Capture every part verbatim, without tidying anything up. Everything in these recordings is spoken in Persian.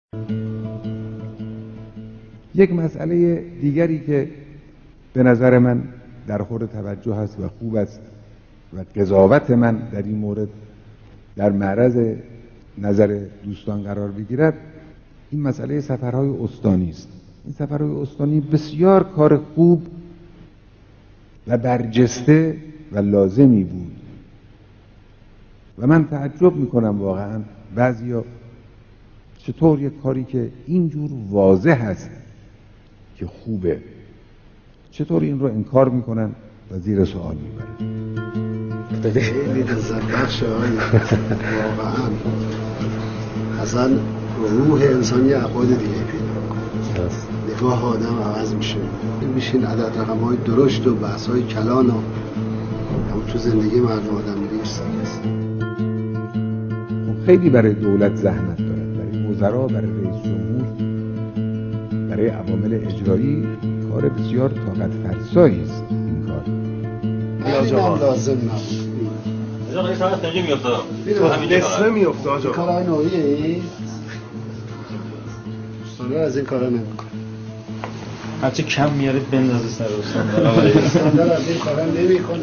یک مسئله دیگری که به نظر من در خور توجه است و خوب است و قضاوت من در این مورد در معرض نظر دوستان قرار بگیرد، این مسئله سفرهای استانی است. این سفرهای استانی بسیار کار خوب و برجسته و لازمی بود و من تعجب میکنم واقعا بعضیا چطور یک کاری که اینجور واضح هست که خوبه، چطور این رو انکار میکنن و زیر سوال میبرن. خیلی لذت بخشه واقعا. اصلا روح انسان یه ابعاد دیگه پیدا میکنه، نگاه آدم عوض میشه، میشین عدد رقم های درشت و بحث های کلان و هم تو زندگی مردم آدم نیست. خیلی برای دولت زحمت دارد، برای وزرا، برای رئیس جمهور، برای عوامل اجرایی کار بسیار طاقت فرسایی است این کار. خیلی هم لازم نبود. آجا این ساعت دقیقی میافتادم نصفه میافته آجا. کارهای نوعیه ای؟ دوستانه از این کارها نمیکنه. هرچی کم میارید بندازه سر استاندار. استاندار از این کارها نمیکنه.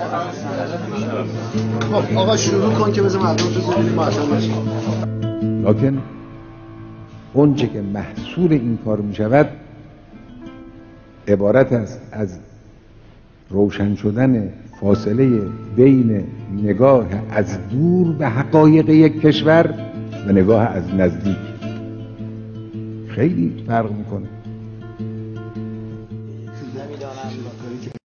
خب آقا شروع کن که بذار مردم تو زندگی معطل نشه. لکن اونچه که محصول این کار میشود عبارت است از روشن شدن فاصله بین نگاه از دور به حقایق یک کشور و نگاه از نزدیک. خیلی فرق میکنه.